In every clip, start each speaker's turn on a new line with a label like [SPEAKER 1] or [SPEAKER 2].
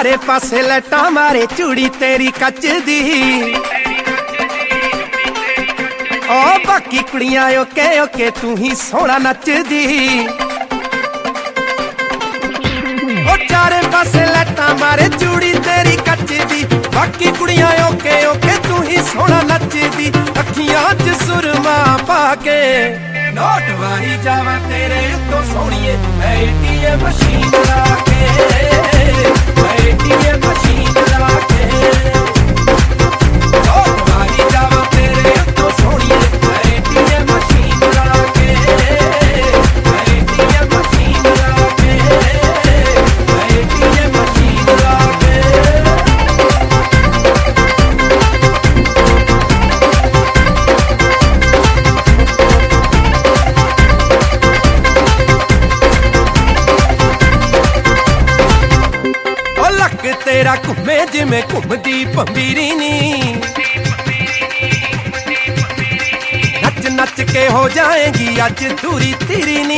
[SPEAKER 1] चारे पासे लटा मारे चूड़ी तेरी कच दी ओ बाकी कुड़ियां ओके ओके तू ही सोहना नचदी ओ चारे पासे लटा मारे चूड़ी तेरी कच दी बाकी कुड़ियां ओके ओके तू ही सोहना नचदी अखियां च सुरमा पाके नोट वारी जावा तेरे उत्तों सोहणीए मैं ATM मशीन ला के मैं ATM मशीन ला के नोट वारी जावा तेरे उत्तों सोहणीए मैं ATM मशीन ला के मैं ATM मशीन ला के मैं ATM मशीन ला के तेरा घूमे जिमें घूमदी पंबीरी नी नच नच के हो जाएगी अज दूरी तेरी नी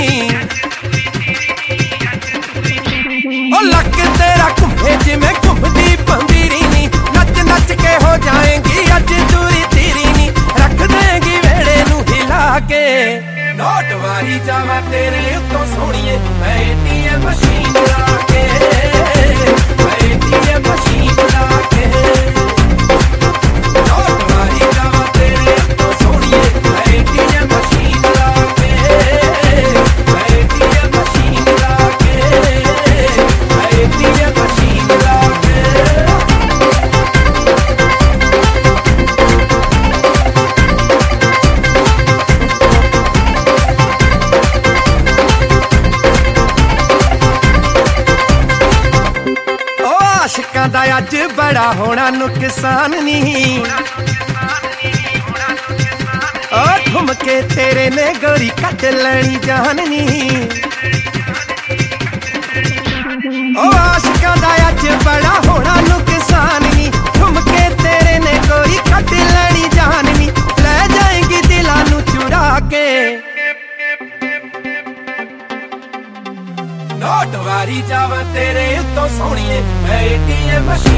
[SPEAKER 1] ओ लक तेरा घूमे जिमें घूमदी पंबीरी नी नच नच के हो जाएगी अज दूरी तेरी नी रख देगी वेड़े नू हिला के नोट वारी जावा तेरे उत्तों सोहणीए मैं ATM मशीन ला के ATM मशीन ला के नोट वारी जावा तेरे उत्तों सोहणीए मैं ATM मशीन ला के मैं ATM मशीन ला के मैं ATM मशीन ला के आशिकां दा अज बड़ा होना नुकसान नहीं ओ घुमके तेरे ने गोरी कट लैनी जान नहीं ओ आशिकां दा अज बड़ा होना नुकसान नहीं घुमके तेरे ने गोरी कट लैनी जान नहीं ले जाएंगी दिलां नू चुरा के नोट वारी जावा तेरे उत्तों सोहणीए मैं ATM मशीन